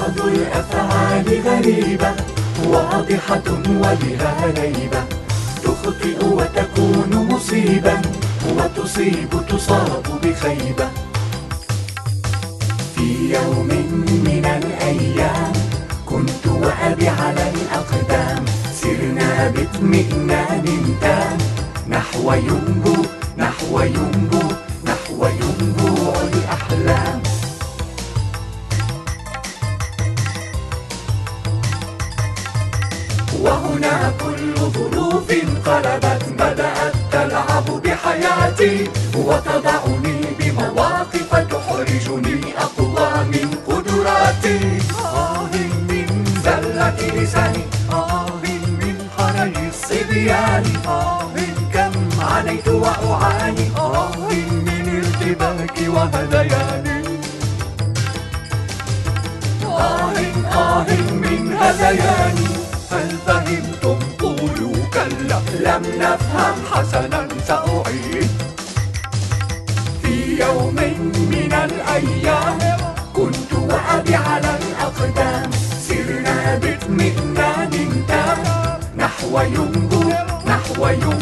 بعض الأفعال غريبة واضحة وبها ريبة، تخطئ وتكون مصيبا تصاب بخيبة. في يوم من الأيام كنت وأبي على الأقدام، سرنا باطمئنان تام نحو ينبوع الأحلام. وهنا كل ظروف انقلبت، بدأت تلعب بحياتي وتضعني بمواقف تحرجني أقوى من قدراتي. من زلة لساني، من حرج الصبيان، كم عانيت وأعاني، من ارتباك وهذيان. من هذياني. هل فهمتم؟ قولوا كلا. لم نفهم؟ حسنا سأعيد. في يوم من الأيام كنت وأبي على الأقدام، سرنا باطمئنان تام نحو ينبوع